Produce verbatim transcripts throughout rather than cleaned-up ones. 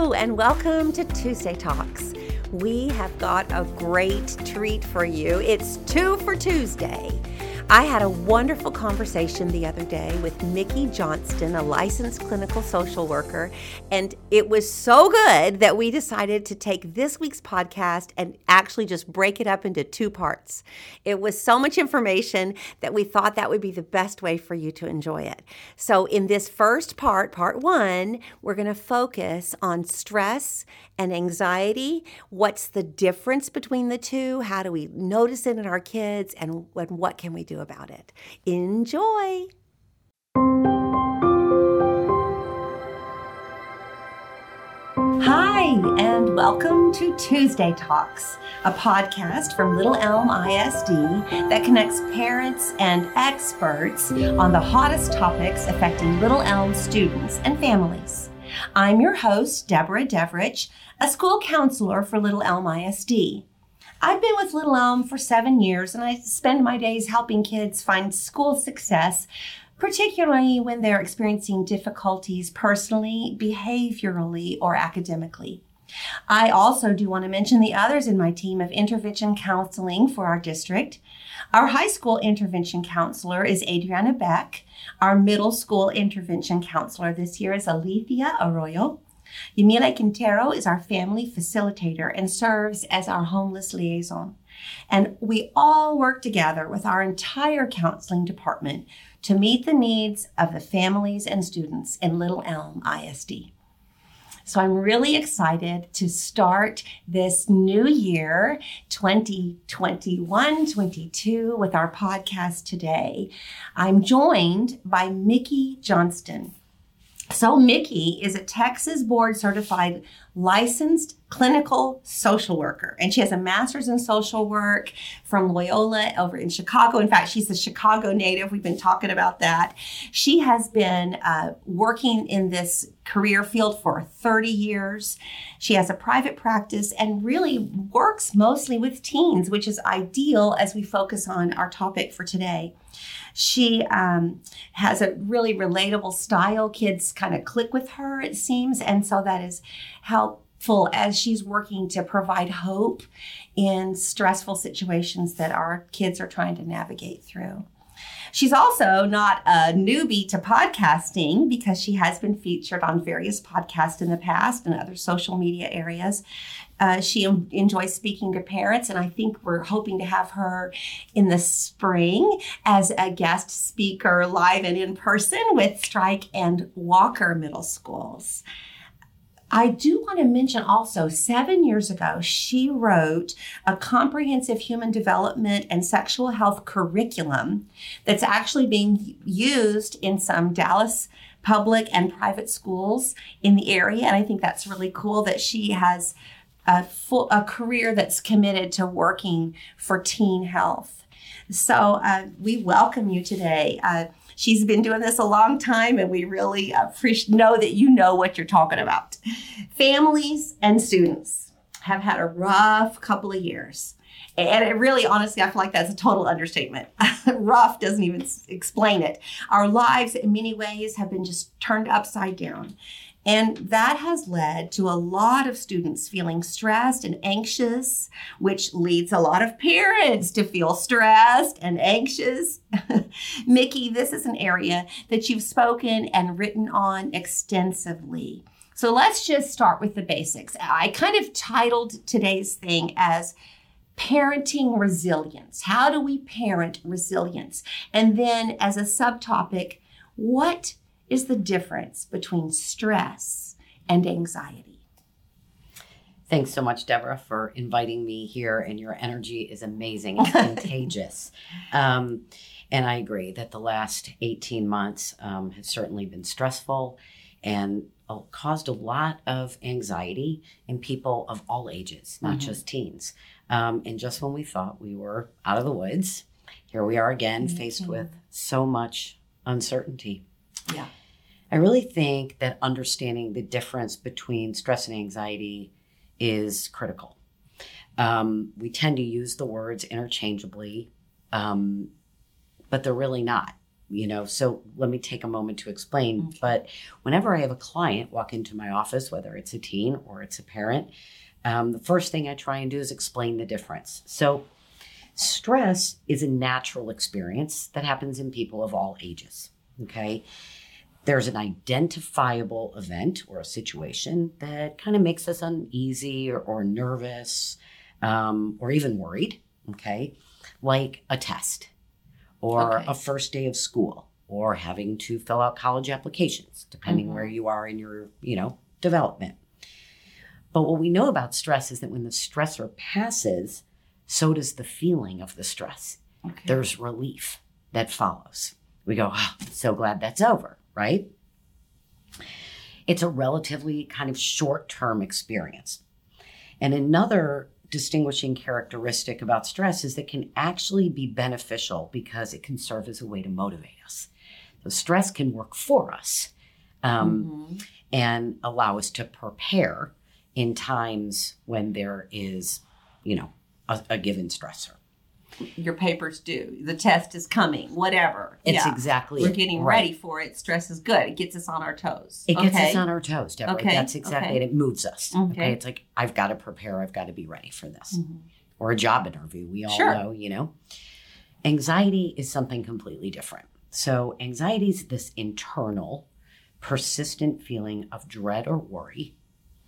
Hello, and welcome to Tuesday Talks. We have got a great treat for you. It's Two for Tuesday. I had a wonderful conversation the other day with Mickey Johnston, a licensed clinical social worker, and it was so good that we decided to take this week's podcast and actually just break it up into two parts. It was so much information that we thought that would be the best way for you to enjoy it. So in this first part, part one, we're going to focus on stress and anxiety. What's the difference between the two? How do we notice it in our kids? And what, what can we do about it? Enjoy. Hi, and welcome to Tuesday Talks, a podcast from Little Elm I S D that connects parents and experts on the hottest topics affecting Little Elm students and families. I'm your host, Deborah Deverich, a school counselor for Little Elm I S D. I've been with Little Elm for seven years, and I spend my days helping kids find school success, particularly when they're experiencing difficulties personally, behaviorally, or academically. I also do want to mention the others in my team of intervention counseling for our district. Our high school intervention counselor is Adriana Beck. Our middle school intervention counselor this year is Alethea Arroyo. Yamile Quintero is our family facilitator and serves as our homeless liaison. And we all work together with our entire counseling department to meet the needs of the families and students in Little Elm I S D. So I'm really excited to start this new year, twenty twenty-one twenty-two, with our podcast today. I'm joined by Mickey Johnston. So Mickey is a Texas board certified licensed clinical social worker, and she has a master's in social work from Loyola over in Chicago. In fact, she's a Chicago native. We've been talking about that. She has been uh, working in this career field for thirty years. She has a private practice and really works mostly with teens, which is ideal as we focus on our topic for today. She um, has a really relatable style. Kids kind of click with her, it seems, and so that is helpful as she's working to provide hope in stressful situations that our kids are trying to navigate through. She's also not a newbie to podcasting because she has been featured on various podcasts in the past and other social media areas. Uh, she en- enjoys speaking to parents, and I think we're hoping to have her in the spring as a guest speaker live and in person with Strike and Walker Middle Schools. I do want to mention also, seven years ago, she wrote a comprehensive human development and sexual health curriculum that's actually being used in some Dallas public and private schools in the area. And I think that's really cool that she has a full a career that's committed to working for teen health. So uh, we welcome you today. Uh, She's been doing this a long time, and we really appreciate know that you know what you're talking about. Families and students have had a rough couple of years. And it really, honestly, I feel like that's a total understatement. Rough doesn't even explain it. Our lives, in many ways, have been just turned upside down. And that has led to a lot of students feeling stressed and anxious, which leads a lot of parents to feel stressed and anxious. Mickey, this is an area that you've spoken and written on extensively. So let's just start with the basics. I kind of titled today's thing as Parenting Resilience. How do we parent resilience? And then as a subtopic, what is the difference between stress and anxiety? Thanks so much, Deborah, for inviting me here, and your energy is amazing. It's contagious. Um, and I agree that the last eighteen months um, have certainly been stressful and uh, caused a lot of anxiety in people of all ages, not mm-hmm. just teens. Um, and just when we thought we were out of the woods, here we are again, mm-hmm. faced with so much uncertainty. Yeah. I really think that understanding the difference between stress and anxiety is critical. Um, we tend to use the words interchangeably, um, but they're really not. you know, so let me take a moment to explain. Okay. But whenever I have a client walk into my office, whether it's a teen or it's a parent, um, the first thing I try and do is explain the difference. So stress is a natural experience that happens in people of all ages, okay? There's an identifiable event or a situation that kind of makes us uneasy or, or nervous um, or even worried, okay? Like a test or Okay. a first day of school or having to fill out college applications, depending Mhm. where you are in your, you know, development. But what we know about stress is that when the stressor passes, so does the feeling of the stress. Okay. There's relief that follows. We go, oh, I'm so glad that's over, right? It's a relatively kind of short-term experience. And another distinguishing characteristic about stress is that it can actually be beneficial because it can serve as a way to motivate us. So stress can work for us um, Mhm. and allow us to prepare in times when there is, you know, a, a given stressor. Your papers due. The test is coming. Whatever. It's Yeah. exactly We're it. getting Right. ready for it. Stress is good. It gets us on our toes. It gets okay. us on our toes, Deborah. Okay, That's exactly okay. it. It moves us. Okay. Okay. It's like, I've got to prepare. I've got to be ready for this. Mhm. Or a job interview. We all Sure. know, you know. Anxiety is something completely different. So anxiety is this internal, persistent feeling of dread or worry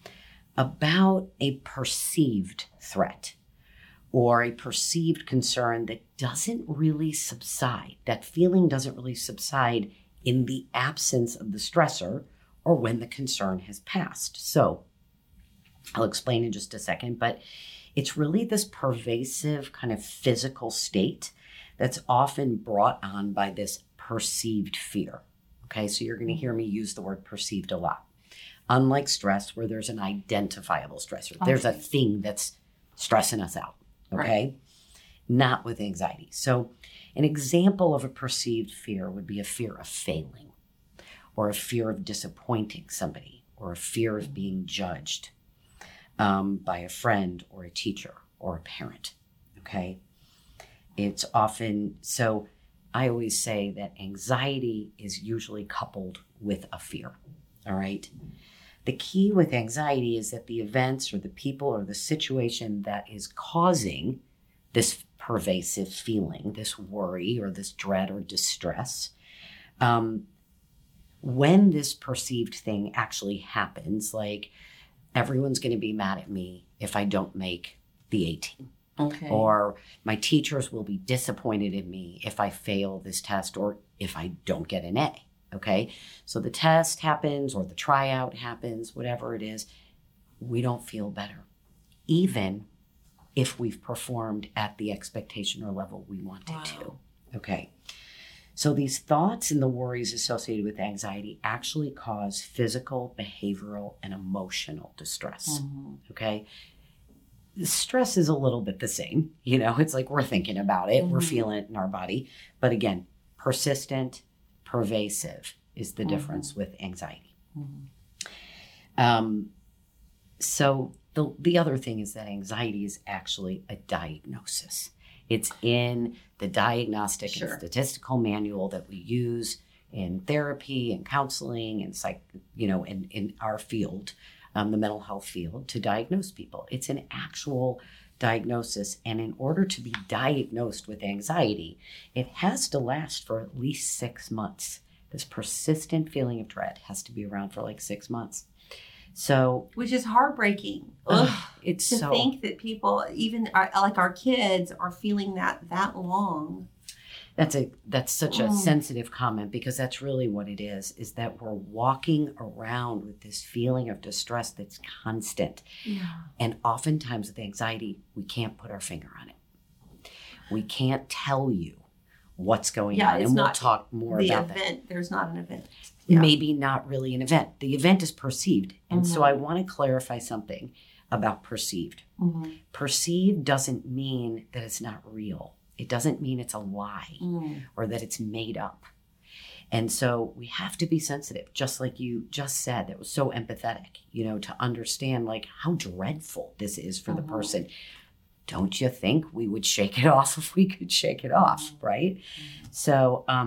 about a perceived threat or a perceived concern that doesn't really subside. That feeling doesn't really subside in the absence of the stressor or when the concern has passed. So I'll explain in just a second, but it's really this pervasive kind of physical state that's often brought on by this perceived fear. Okay, so you're going to hear me use the word perceived a lot. Unlike stress, where there's an identifiable stressor, there's a Okay. thing that's stressing us out. Okay, Right. not with anxiety. So, an example of a perceived fear would be a fear of failing, or a fear of disappointing somebody, or a fear of being judged um, by a friend or a teacher or a parent. Okay, it's often so. I always say that anxiety is usually coupled with a fear. All right. The key with anxiety is that the events or the people or the situation that is causing this pervasive feeling, this worry or this dread or distress, um, when this perceived thing actually happens, like everyone's going to be mad at me if I don't make the eighteen. Okay. Or my teachers will be disappointed in me if I fail this test or if I don't get an A. Okay. So the test happens or the tryout happens, whatever it is, we don't feel better, even if we've performed at the expectation or level we wanted Wow. to. Okay. So these thoughts and the worries associated with anxiety actually cause physical, behavioral, and emotional distress. Mhm. Okay. Stress is a little bit the same. You know, it's like we're thinking about it, we're Mhm. feeling it in our body. But again, persistent, pervasive is the Mhm. difference with anxiety. Mhm. Um, so the, the other thing is that anxiety is actually a diagnosis. It's in the diagnostic Sure. and statistical manual that we use in therapy and counseling and psych, you know, in, in our field, um, the mental health field, to diagnose people. It's an actual diagnosis. And in order to be diagnosed with anxiety, it has to last for at least six months. This persistent feeling of dread has to be around for like six months. So Which is heartbreaking. ugh, Ugh. it's To so think that people, even our, like our kids, are feeling that that long. That's a that's such a Mm. sensitive comment, because that's really what it is, is that we're walking around with this feeling of distress that's constant. Yeah. And oftentimes with anxiety, we can't put our finger on it. We can't tell you what's going Yeah, on. it's And we'll not talk more The about that. event, there's not an event. Yeah. Maybe not really an event. The event is perceived. And so Mhm. I want to clarify something about perceived. Mhm. Perceived doesn't mean that it's not real. It doesn't mean it's a lie Mm. or that it's made up. And so we have to be sensitive, just like you just said. That was so empathetic, you know, to understand like how dreadful this is for the Mhm. person. Don't you think we would shake it off if we could shake it off, Mhm. right? So um,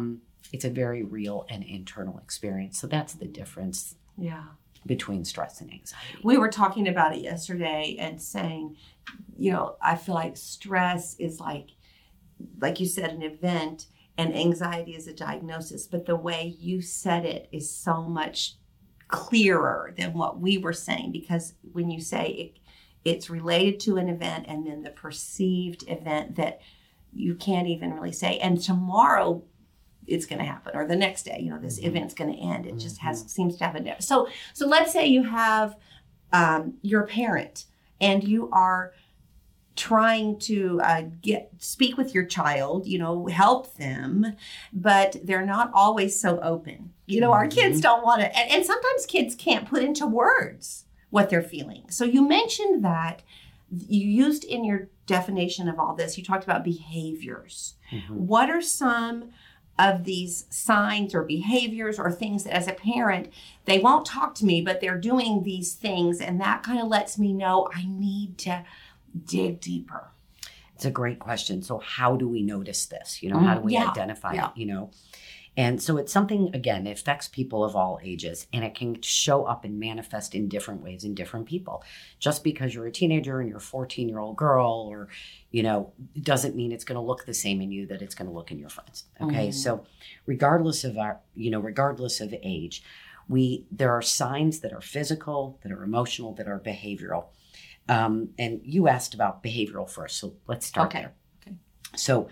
it's a very real and internal experience. So that's the difference. Yeah. Between stress and anxiety. We were talking about it yesterday and saying, you know, I feel like stress is like, like you said, an event, and anxiety is a diagnosis. But the way you said it is so much clearer than what we were saying, because when you say it, it's related to an event and then the perceived event that you can't even really say, and tomorrow it's going to happen, or the next day, you know, this mm-hmm. event's going to end. It just has, seems to have a, so, so let's say you have, um, your parent and you are trying to uh, get, speak with your child, you know, help them, but they're not always so open. You know, mm-hmm. our kids don't want to, and, and sometimes kids can't put into words what they're feeling. So you mentioned that you used in your definition of all this, you talked about behaviors. Mm-hmm. What are some of these signs or behaviors or things that as a parent, they won't talk to me, but they're doing these things, and that kind of lets me know I need to dig deeper? It's a great question. So how do we notice this? You know, mm, how do we yeah, identify yeah. it, you know? And so it's something, again, it affects people of all ages, and it can show up and manifest in different ways in different people. Just because you're a teenager and you're a fourteen-year-old girl, or, you know, doesn't mean it's going to look the same in you that it's going to look in your friends. Okay. Mm. So regardless of our, you know, regardless of age, we, there are signs that are physical, that are emotional, that are behavioral. Um, and you asked about behavioral first. So let's start okay. there. Okay. So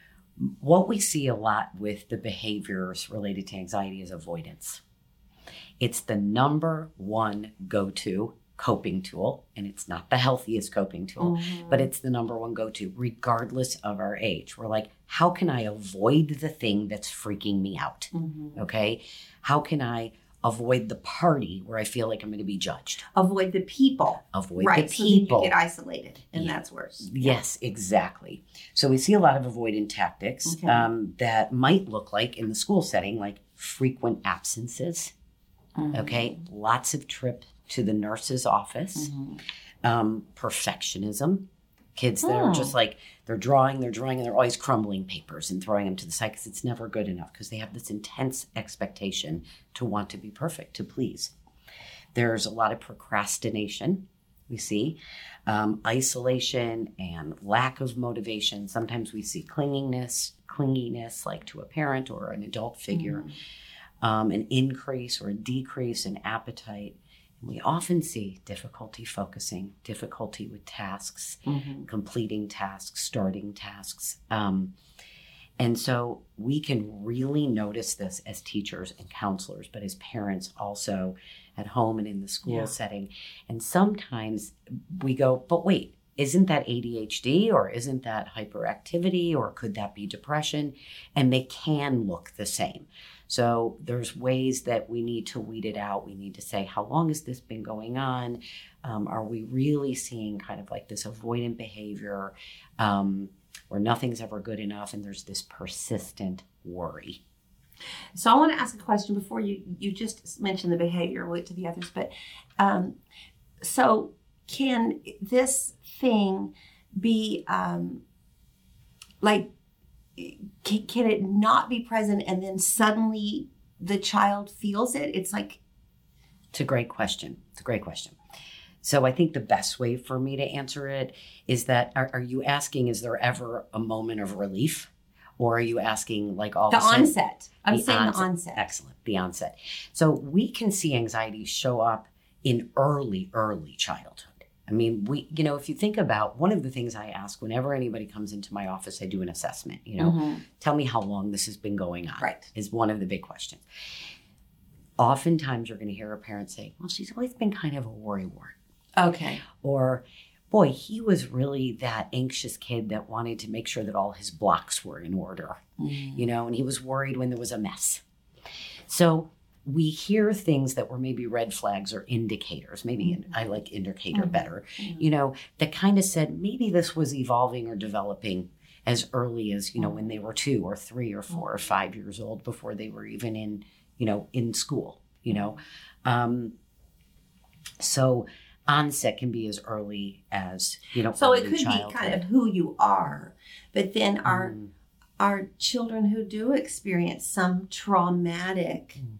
what we see a lot with the behaviors related to anxiety is avoidance. It's the number one go-to coping tool, and it's not the healthiest coping tool, mm-hmm. but it's the number one go-to regardless of our age. We're like, how can I avoid the thing that's freaking me out? Mm-hmm. Okay. How can I avoid the party where I feel like I'm going to be judged? Avoid the people. Avoid right, the people. So you get isolated, and yeah. that's worse. Yes, exactly. So we see a lot of avoidant tactics okay. um, that might look like in the school setting, like frequent absences. Mm-hmm. Okay, lots of trip to the nurse's office. Mm-hmm. Um, perfectionism. Kids that oh. are just like, they're drawing, they're drawing, and they're always crumbling papers and throwing them to the side because it's never good enough, because they have this intense expectation to want to be perfect, to please. There's a lot of procrastination, we see, um, isolation and lack of motivation. Sometimes we see clinginess, clinginess like to a parent or an adult figure, mm. um, an increase or a decrease in appetite. We often see difficulty focusing, difficulty with tasks, mm-hmm. completing tasks, starting tasks. Um, and so we can really notice this as teachers and counselors, but as parents also at home and in the school yeah. setting. And sometimes we go, but wait, isn't that A D H D, or isn't that hyperactivity, or could that be depression? And they can look the same. So there's ways that we need to weed it out. We need to say, how long has this been going on? Um, are we really seeing kind of like this avoidant behavior um, where nothing's ever good enough, and there's this persistent worry? So I want to ask a question before you, you just mentioned the behavior, we'll get to the others, but um, so can this thing be um, like, Can, can it not be present and then suddenly the child feels it? It's like... It's a great question. It's a great question. So I think the best way for me to answer it is that, are, are you asking, is there ever a moment of relief? Or are you asking like all the of a sudden, onset? I'm the saying onset. the onset. Excellent. The onset. So we can see anxiety show up in early, early childhood. I mean, we, you know, if you think about one of the things I ask whenever anybody comes into my office, I do an assessment, you know, mm-hmm. tell me how long this has been going on, right. is one of the big questions. Oftentimes you're going to hear a parent say, well, she's always been kind of a worrywart. Okay. Or, boy, he was really that anxious kid that wanted to make sure that all his blocks were in order, mm. you know, and he was worried when there was a mess. So we hear things that were maybe red flags or indicators, maybe mm-hmm. I like indicator mm-hmm. better, mm-hmm. you know, that kind of said maybe this was evolving or developing as early as, you know, when they were two or three or four mm-hmm. or five years old, before they were even in, you know, in school, you know. Um, so onset can be as early as, you know, so it could childhood. Be kind of who you are, but then our, mm. are children who do experience some traumatic mm.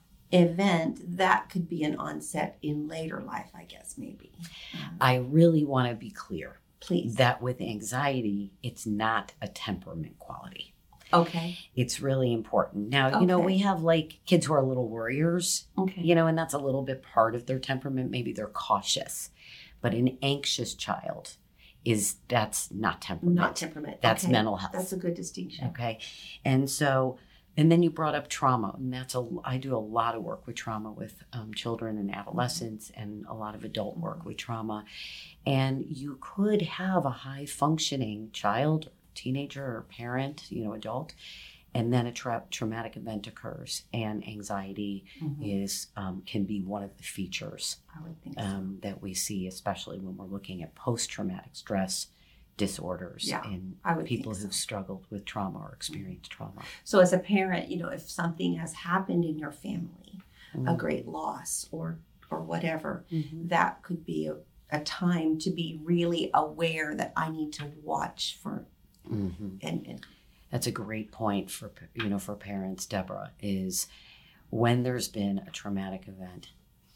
event that could be an onset in later life, I guess, maybe. Um, I really want to be clear. Please. That with anxiety, it's not a temperament quality. Okay. It's really important. Now, okay. you know, we have like kids who are little worriers, okay. you know, and that's a little bit part of their temperament. Maybe they're cautious. But an anxious child is, that's not temperament. Not temperament. That's okay. mental health. That's a good distinction. Okay. And so, and then you brought up trauma. And that's a, I do a lot of work with trauma with um, children and adolescents and a lot of adult work with trauma. And you could have a high functioning child, teenager or parent, you know, adult, and then a tra- traumatic event occurs, and anxiety mm-hmm. is um, can be one of the features I would think so. um, that we see, especially when we're looking at post-traumatic stress disorders yeah, in I would people think so. who've struggled with trauma or experienced mm-hmm. trauma. So as a parent, you know, if something has happened in your family, mm-hmm. a great loss or or whatever, mm-hmm. that could be a, a time to be really aware that I need to watch for mm-hmm. and, and That's a great point for, you know, for parents, Deborah, is when there's been a traumatic event,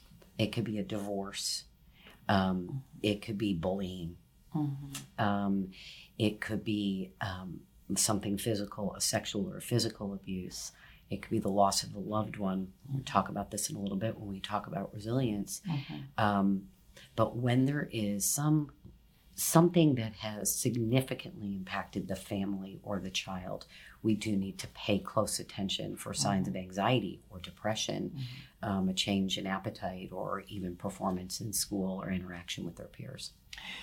it could be a divorce, um, it could be bullying, mm-hmm. um, it could be um, something physical, a sexual or physical abuse. It could be the loss of a loved one. We'll talk about this in a little bit when we talk about resilience. Mm-hmm. Um, but when there is some something that has significantly impacted the family or the child, we do need to pay close attention for signs mm-hmm. of anxiety or depression, mm-hmm. um, a change in appetite, or even performance in school or interaction with their peers.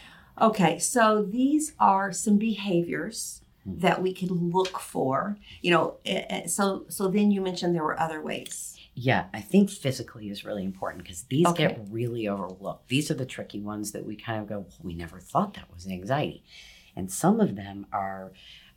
Okay, so these are some behaviors mm-hmm. that we could look for. You know, so so then you mentioned there were other ways. Yeah, I think physically is really important because these okay. get really overlooked. These are the tricky ones that we kind of go, well, we never thought that was anxiety. And some of them are,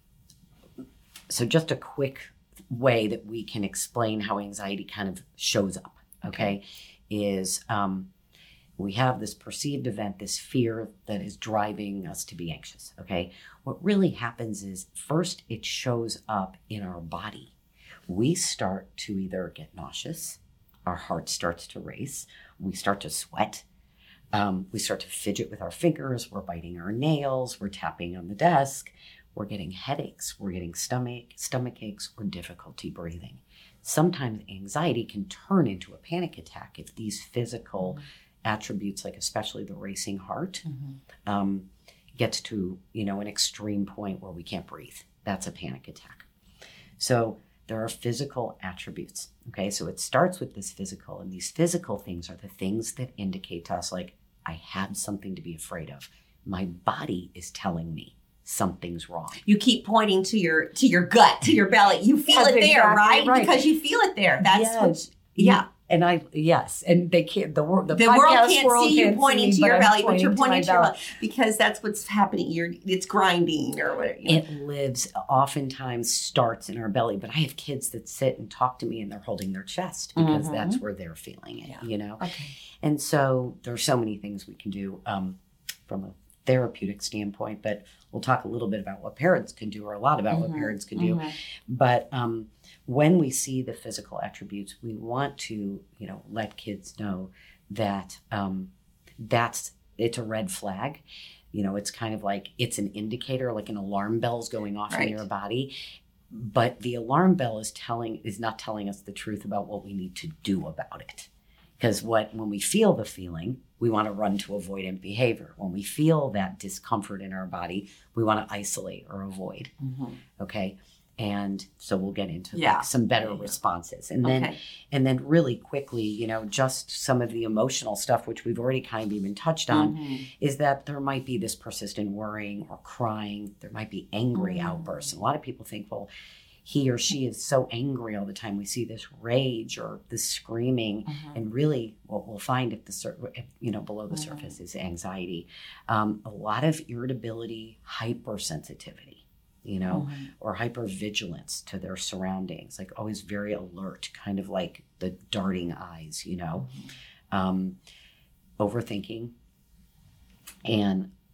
so just a quick way that we can explain how anxiety kind of shows up, okay, okay. is um, we have this perceived event, this fear that is driving us to be anxious, okay? What really happens is first it shows up in our body. We start to either get nauseous, our heart starts to race, we start to sweat, um, we start to fidget with our fingers, we're biting our nails, we're tapping on the desk, we're getting headaches, we're getting stomach stomach aches, or difficulty breathing. Sometimes anxiety can turn into a panic attack if these physical mm-hmm. attributes, like especially the racing heart, mm-hmm. um, gets to, you know, an extreme point where we can't breathe. That's a panic attack. So there are physical attributes, okay? So it starts with this physical, and these physical things are the things that indicate to us, like, I have something to be afraid of. My body is telling me something's wrong. You keep pointing to your to your gut, to your belly. You feel That's it there, exactly right? right? Because you feel it there. That's yes. what, yeah. And I, yes, and they can't, the, the, the podcast world can't world see you can't pointing see, to your but belly, but you're pointing to, to your belly belly because that's what's happening. You're, it's grinding or whatever. You know. It lives, oftentimes starts in our belly, but I have kids that sit and talk to me and they're holding their chest because mm-hmm. that's where they're feeling it, yeah. you know? Okay. And so there's so many things we can do um, from a therapeutic standpoint, but we'll talk a little bit about what parents can do, or a lot about mm-hmm. what parents can do. Mm-hmm. But um, when we see the physical attributes, we want to, you know, let kids know that um, that's, it's a red flag. You know, it's kind of like, it's an indicator, like an alarm bell's going off right. in your body. But the alarm bell is telling, is not telling us the truth about what we need to do about it. Because what, when we feel the feeling, we want to run to avoidant behavior. When we feel that discomfort in our body, we want to isolate or avoid. Mm-hmm. Okay. And so we'll get into yeah. like some better yeah. responses. And then, okay. and then really quickly, you know, just some of the emotional stuff, which we've already kind of even touched on, mm-hmm. is that there might be this persistent worrying or crying. There might be angry mm-hmm. outbursts. And a lot of people think, well, he or she is so angry all the time. We see this rage or this screaming, mm-hmm. and really what we'll find if the sur- if, you know below the mm-hmm. surface is anxiety, um, a lot of irritability, hypersensitivity, you know, mm-hmm. or hypervigilance to their surroundings, like always very alert, kind of like the darting eyes, you know, mm-hmm. um, overthinking, and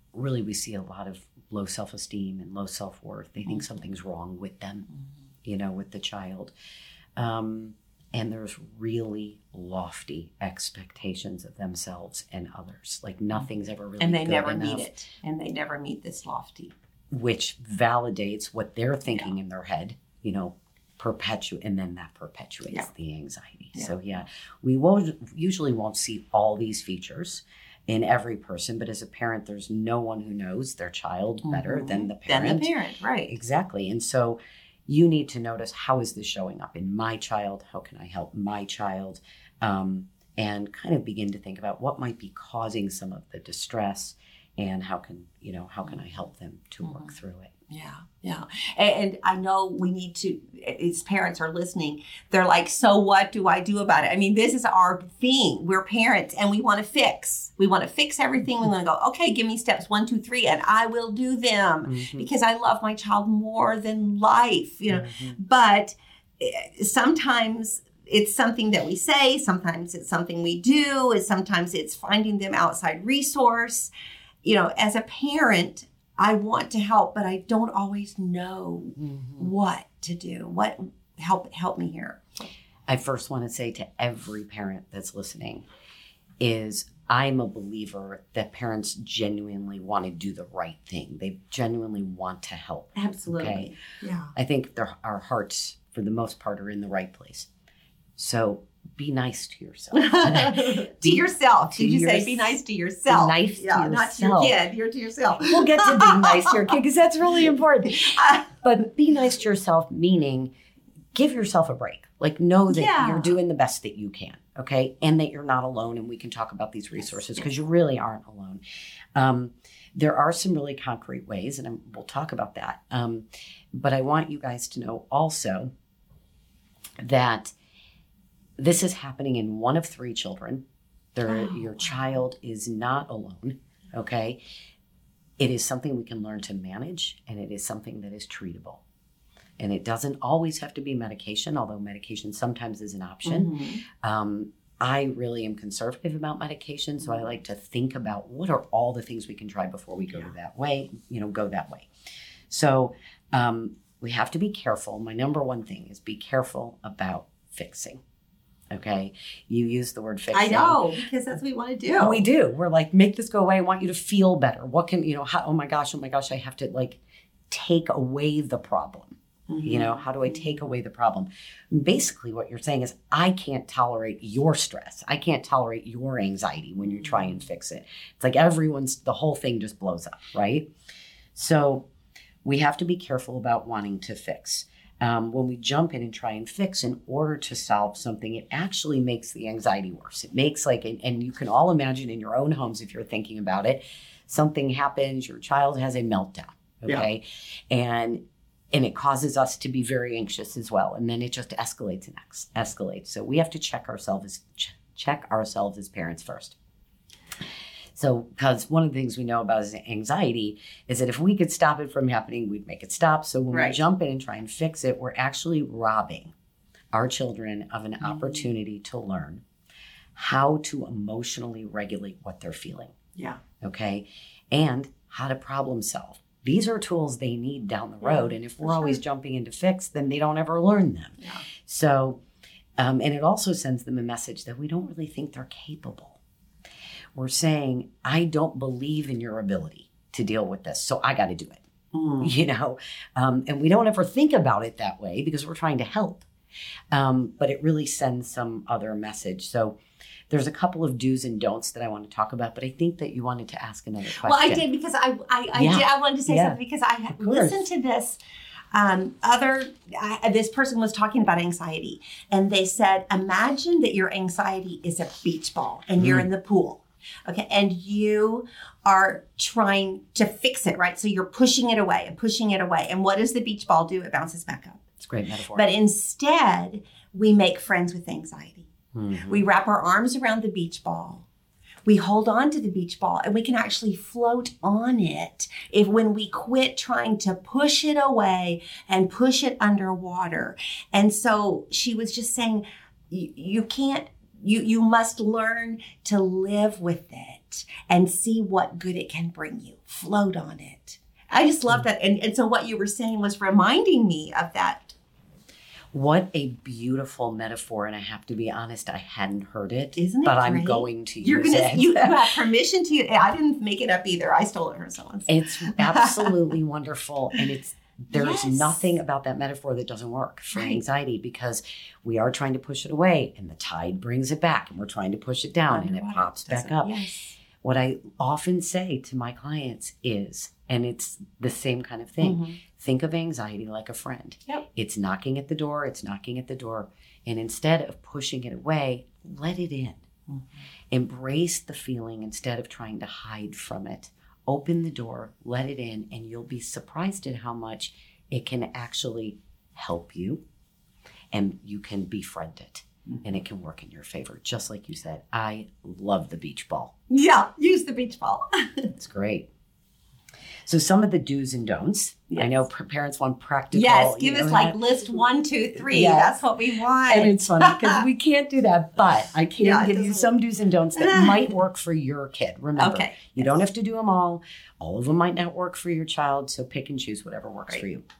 really we see a lot of low self-esteem and low self-worth. They think mm-hmm. something's wrong with them, mm-hmm. you know, with the child. Um, and there's really lofty expectations of themselves and others. Like nothing's ever really And they good never enough, meet it. And they never meet this lofty. Which validates what they're thinking yeah. in their head, you know, perpetuate, and then that perpetuates yeah. the anxiety. Yeah. So yeah, we won't usually won't see all these features in every person, but as a parent, there's no one who knows their child better mm-hmm. than the parent. Than the parent, right. Exactly. And so you need to notice, how is this showing up in my child? How can I help my child? Um, and kind of begin to think about what might be causing some of the distress, and how can, you know, how can I help them to mm-hmm. work through it? Yeah, yeah. And, and I know we need to, as parents are listening, they're like, so what do I do about it? I mean, this is our thing. We're parents and we want to fix. We want to fix everything. We want to go, okay, give me steps one, two, three, and I will do them mm-hmm. because I love my child more than life, you know. Mm-hmm. But sometimes it's something that we say, sometimes it's something we do, and sometimes it's finding them outside resource. You know, as a parent, I want to help, but I don't always know mm-hmm. what to do. What help help me here. I first want to say to every parent that's listening is I'm a believer that parents genuinely want to do the right thing. They genuinely want to help. Absolutely. Okay? Yeah. I think their, our hearts, for the most part, are in the right place. So be nice to yourself. to be, yourself. Did you your, say be nice to yourself? Be nice yeah, to not yourself. to your kid. You're to yourself. We'll get to be nice to your kid because that's really important. But be nice to yourself, meaning give yourself a break. Like know that yeah. you're doing the best that you can, okay? And that you're not alone, and we can talk about these resources because you really aren't alone. Um, there are some really concrete ways, and I'm, we'll talk about that. Um, but I want you guys to know also that this is happening in one of three children. There, oh. Your child is not alone, okay? It is something we can learn to manage, and it is something that is treatable. And it doesn't always have to be medication, although medication sometimes is an option. Mm-hmm. Um, I really am conservative about medication, so I like to think about what are all the things we can try before we go yeah. to that way, you know, go that way. So um, we have to be careful. My number one thing is be careful about fixing. Okay. You use the word fixing. I know, because that's what we want to do. We do. We're like, make this go away. I want you to feel better. What can, you know, how, oh my gosh, oh my gosh, I have to like take away the problem. Mm-hmm. You know, how do I take away the problem? Basically, what you're saying is, I can't tolerate your stress. I can't tolerate your anxiety when you try and fix it. It's like everyone's, the whole thing just blows up, right? So we have to be careful about wanting to fix. Um, when we jump in and try and fix in order to solve something, it actually makes the anxiety worse. It makes like, and, and you can all imagine in your own homes, if you're thinking about it, something happens, your child has a meltdown, okay? Yeah. And And it causes us to be very anxious as well. And then it just escalates and ex- escalates. So we have to check ourselves as, ch- check ourselves as parents first. So, because one of the things we know about is anxiety is that if we could stop it from happening, we'd make it stop. So when right. we jump in and try and fix it, we're actually robbing our children of an mm-hmm. opportunity to learn how to emotionally regulate what they're feeling. Yeah. Okay. And how to problem solve. These are tools they need down the road. Yeah, and if we're always sure. jumping into fix, then they don't ever learn them. Yeah. So, um, and it also sends them a message that we don't really think they're capable. We're saying, I don't believe in your ability to deal with this, so I got to do it. Mm. You know, um, and we don't ever think about it that way because we're trying to help. Um, but it really sends some other message. So there's a couple of do's and don'ts that I want to talk about, but I think that you wanted to ask another question. Well, I did because I I, I, yeah. did, I wanted to say yeah. something because I listened to this um, other, I, this person was talking about anxiety, and they said, imagine that your anxiety is a beach ball and mm. you're in the pool. Okay. And you are trying to fix it, right? So you're pushing it away and pushing it away. And what does the beach ball do? It bounces back up. It's a great metaphor. But instead, we make friends with anxiety. Mm-hmm. We wrap our arms around the beach ball. We hold on to the beach ball, and we can actually float on it if when we quit trying to push it away and push it underwater. And so she was just saying, you, you can't, you, you must learn to live with it it and see what good it can bring you. Float on it. I just love that. And, and so what you were saying was reminding me of that. What a beautiful metaphor. And I have to be honest, I hadn't heard it. Isn't it But great? I'm going to You're use gonna, it. You have permission to. I didn't make it up either. I stole it from someone. It's absolutely wonderful. And it's there's Yes. nothing about that metaphor that doesn't work for Right. anxiety, because we are trying to push it away and the tide brings it back, and we're trying to push it down and it Underwater. pops back Doesn't- up. Yes. What I often say to my clients is, and it's the same kind of thing, Mhm. think of anxiety like a friend. Yep. It's knocking at the door, it's knocking at the door. And instead of pushing it away, let it in. Mhm. Embrace the feeling instead of trying to hide from it. Open the door, let it in, and you'll be surprised at how much it can actually help you, and you can befriend it. And it can work in your favor. Just like you said, I love the beach ball. Yeah. Use the beach ball. It's great. So some of the do's and don'ts. Yes. I know p- parents want practical. Yes. you Give know, us like that- list one, two, three. Yes. That's what we want. And it's funny because we can't do that, but I can Yeah, it give you doesn't- some do's and don'ts that might work for your kid. Remember, Okay. you don't have to do them all. All of them might not work for your child, so pick and choose whatever works Right. for you.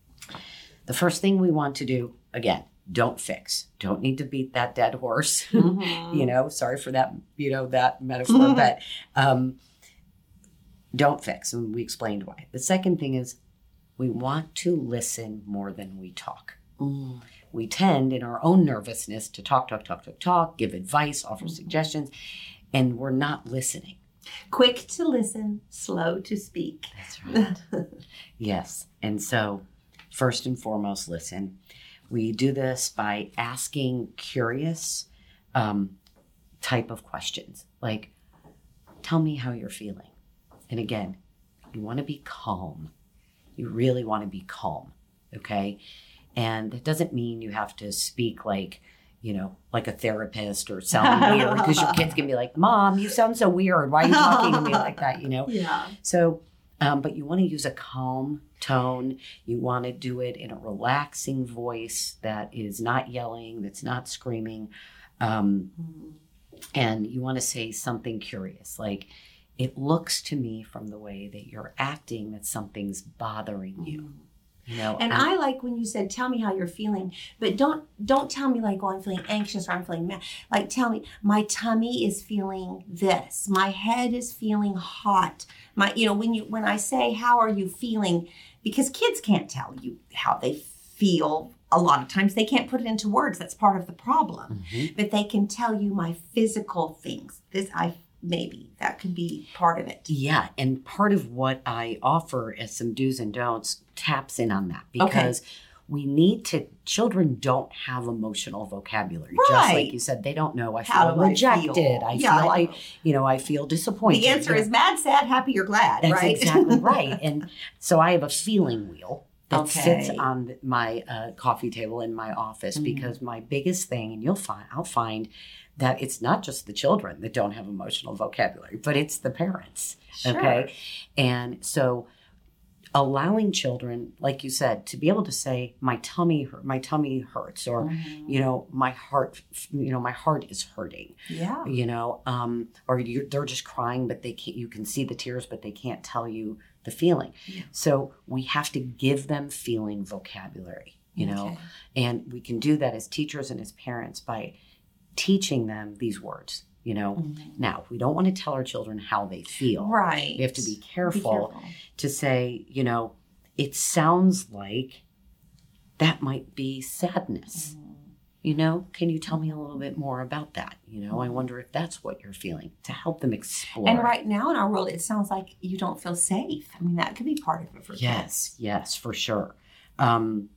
The first thing we want to do, again, don't fix. Don't need to beat that dead horse. Mhm. you know, sorry for that, you know, that metaphor, but um, don't fix. And we explained why. The second thing is we want to listen more than we talk. Mm. We tend in our own nervousness to talk, talk, talk, talk, talk, give advice, offer suggestions, and we're not listening. Quick to listen, slow to speak. That's right. Yes. And so first and foremost, listen. We do this by asking curious um, type of questions, like, tell me how you're feeling. And again, you want to be calm. You really want to be calm, okay? And that doesn't mean you have to speak like, you know, like a therapist or sound weird, because your kids can be like, Mom, you sound so weird. Why are you talking to me like that, you know? Yeah. So, um, but you want to use a calm tone. You want to do it in a relaxing voice that is not yelling, that's not screaming. Um, and you want to say something curious, like, it looks to me from the way that you're acting that something's bothering you. You know, And I- I like when you said, tell me how you're feeling, but don't don't tell me like, oh, I'm feeling anxious or I'm feeling mad. Like, tell me, my tummy is feeling this. My head is feeling hot. My, you know, when you when I say, how are you feeling? Because kids can't tell you how they feel. A lot of times they can't put it into words. That's part of the problem. Mhm. But they can tell you my physical things. This, I maybe that could be part of it. Yeah, and part of what I offer as some do's and don'ts taps in on that, because we need to, children don't have emotional vocabulary. Just Right. like you said, they don't know I How feel do I rejected. feel? I Yeah, feel, I I, know. you know, I feel disappointed. The answer You is know, mad, sad, happy, or glad, that's right? exactly right. And so I have a feeling wheel that Okay. sits on my uh, coffee table in my office, Mhm. because my biggest thing, and you'll find, I'll find that it's not just the children that don't have emotional vocabulary, but it's the parents. Sure. Okay. And so allowing children, like you said, to be able to say, my tummy, hurt, my tummy hurts, or, Mhm. you know, my heart, you know, my heart is hurting, Yeah. you know, um, or you they're just crying, but they can't, you can see the tears, but they can't tell you the feeling. Yeah. So we have to give them feeling vocabulary, you know, Okay. and we can do that as teachers and as parents by teaching them these words, you know. Mhm. Now, we don't want to tell our children how they feel. Right. We have to be Be careful, careful. to say, you know, it sounds like that might be sadness. Mm-hmm. You know, can you tell me a little bit more about that? You know, I wonder if that's what you're feeling, to help them explore. And right now in our world, it sounds like you don't feel safe. I mean, that could be part of it for Yes, yes, for sure. Um,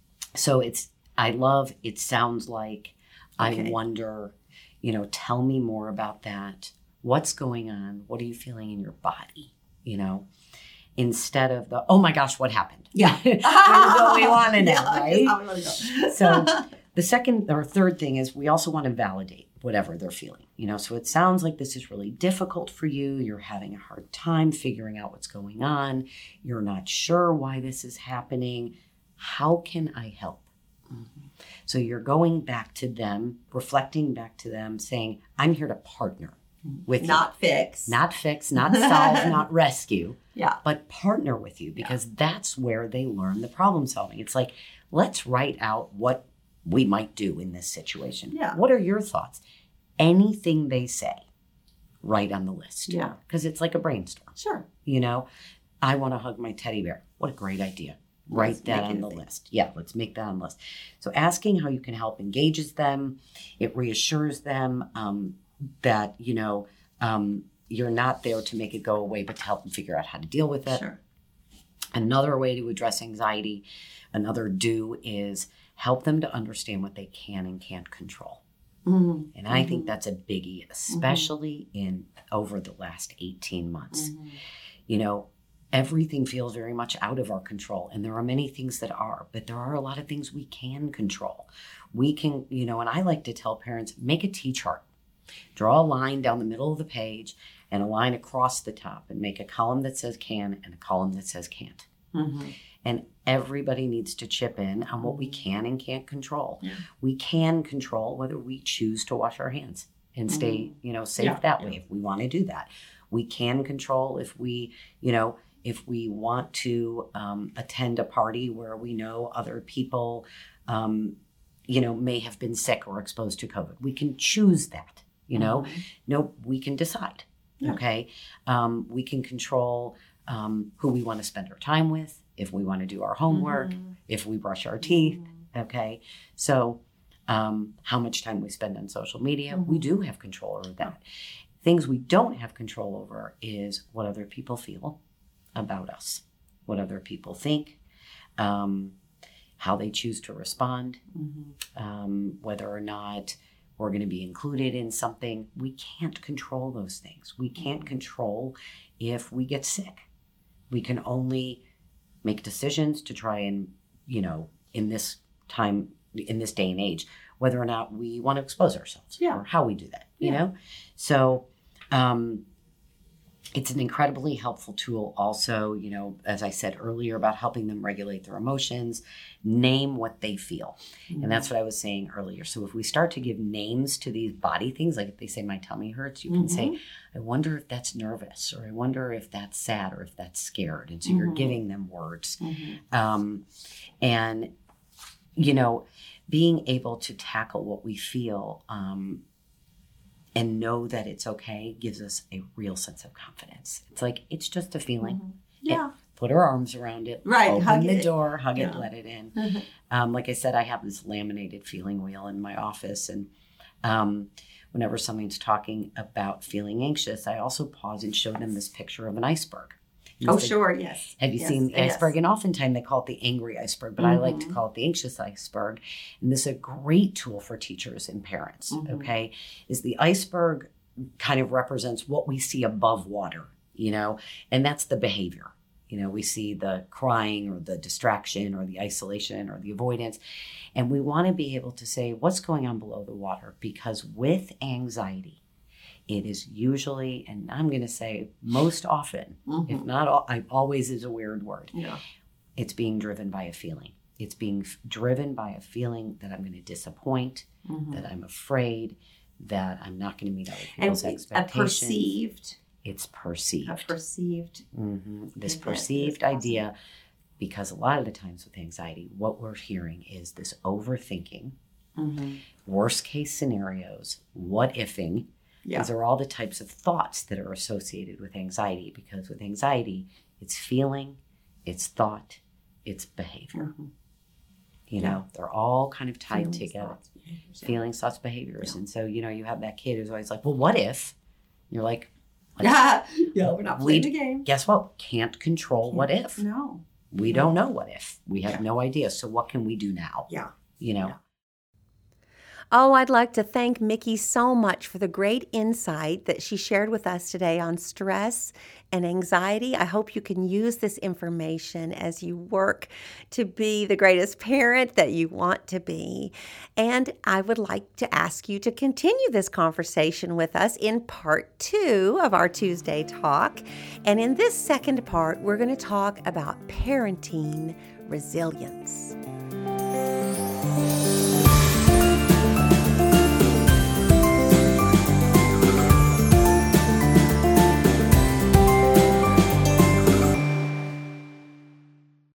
so it's, I love, it sounds like, Okay. I wonder, you know, tell me more about that. What's going on? What are you feeling in your body? You know, instead of the, oh my gosh, what happened? Yeah. Which is what we want to know, Yeah, right? I wanna know. So the second or third thing is we also want to validate whatever they're feeling. You know, so it sounds like this is really difficult for you. You're having a hard time figuring out what's going on. You're not sure why this is happening. How can I help? Mm-hmm. So you're going back to them, reflecting back to them, saying, I'm here to partner. with not you. fix. Not fix, not solve, not rescue. Yeah. But partner with you, because yeah. that's where they learn the problem solving. It's like, let's write out what we might do in this situation. Yeah. What are your thoughts? Anything they say, write on the list. Yeah. Because it's like a brainstorm. Sure. You know, I want to hug my teddy bear. What a great idea. Write let's that on the thing. list. Yeah, let's make that on the list. So asking how you can help engages them. It reassures them um, that, you know, um, you're not there to make it go away, but to help them figure out how to deal with it. Sure. Another way to address anxiety, another do is help them to understand what they can and can't control. Mm-hmm. And I mm-hmm. think that's a biggie, especially mm-hmm. in over the last eighteen months. Mm-hmm. You know, everything feels very much out of our control. And there are many things that are, but there are a lot of things we can control. We can, you know, and I like to tell parents, make a T-chart. Draw a line down the middle of the page and a line across the top and make a column that says can and a column that says can't. Mm-hmm. And everybody needs to chip in on what we can and can't control. Yeah. We can control whether we choose to wash our hands and mm-hmm. stay, you know, safe yeah. that way yeah. if we want to do that. We can control if we, you know, if we want to um, attend a party where we know other people, um, you know, may have been sick or exposed to COVID. We can choose that, you know. Mm-hmm. No, we can decide, yeah. okay? Um, we can control um, who we want to spend our time with, if we want to do our homework, mm-hmm. if we brush our teeth, mm-hmm. okay? So um, how much time we spend on social media, mm-hmm. we do have control over that. Things we don't have control over is what other people feel about us, what other people think, um, how they choose to respond, mm-hmm. um, whether or not we're going to be included in something. We can't control those things. We can't mm-hmm. control if we get sick. We can only make decisions to try and, you know, in this time, in this day and age, whether or not we want to expose ourselves yeah. or how we do that, you yeah. know? So, um, it's an incredibly helpful tool also, you know, as I said earlier, about helping them regulate their emotions, name what they feel. Mm-hmm. And that's what I was saying earlier. So if we start to give names to these body things, like if they say my tummy hurts, you can mm-hmm. say, I wonder if that's nervous, or I wonder if that's sad, or if that's scared. And so mm-hmm. you're giving them words. Mm-hmm. Um, and, you know, being able to tackle what we feel um, and know that it's okay gives us a real sense of confidence. It's like, it's just a feeling. Mm-hmm. Yeah. It, put our arms around it. Right. Open hug the it. door, hug yeah. it, let it in. Mm-hmm. Um, like I said, I have this laminated feeling wheel in my office. And um, whenever someone's talking about feeling anxious, I also pause and show them this picture of an iceberg. And oh, say, sure. Yes. Have you yes. seen the iceberg? Yes. And oftentimes they call it the angry iceberg, but mm-hmm. I like to call it the anxious iceberg. And this is a great tool for teachers and parents, mm-hmm. okay? Is the iceberg kind of represents what we see above water, you know, and that's the behavior. You know, we see the crying or the distraction or the isolation or the avoidance. And we want to be able to say what's going on below the water, because with anxiety, it is usually, and I'm going to say most often, mm-hmm. if not all, I always is a weird word. Yeah. It's being driven by a feeling. It's being f- driven by a feeling that I'm going to disappoint, mm-hmm. that I'm afraid, that I'm not going to meet other people's and expectations. A perceived. It's perceived. A perceived. Mm-hmm. This perceived idea, because a lot of the times with anxiety, what we're hearing is this overthinking, mm-hmm. worst case scenarios, what ifing. Yeah. These are all the types of thoughts that are associated with anxiety, because with anxiety, it's feeling, it's thought, it's behavior. Mm-hmm. You yeah. know, they're all kind of tied Feelings, together. Thoughts, behaviors, yeah. Feelings, thoughts, behaviors. Yeah. And so, you know, you have that kid who's always like, well, what if? You're like, yeah, yeah, we're not playing we, the game. Guess what? Can't control Can't, what if. No. We no. don't know what if. We have yeah. no idea. So what can we do now? Yeah. You know? Yeah. Oh, I'd like to thank Mickey so much for the great insight that she shared with us today on stress and anxiety. I hope you can use this information as you work to be the greatest parent that you want to be. And I would like to ask you to continue this conversation with us in part two of our Tuesday talk. And in this second part, we're going to talk about parenting resilience.